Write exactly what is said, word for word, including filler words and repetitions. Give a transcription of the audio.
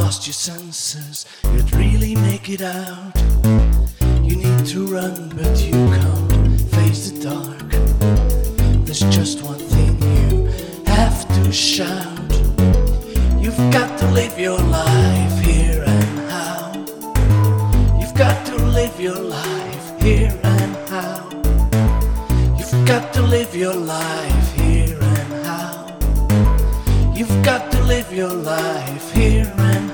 lost your senses, you'd really make it out. You need to run, but you can't face the dark. There's just one thing you have to shout. You've got to live your life here and now. You've got to live your life here and now. You've got to live your life here and now. You've got to live your life here and now.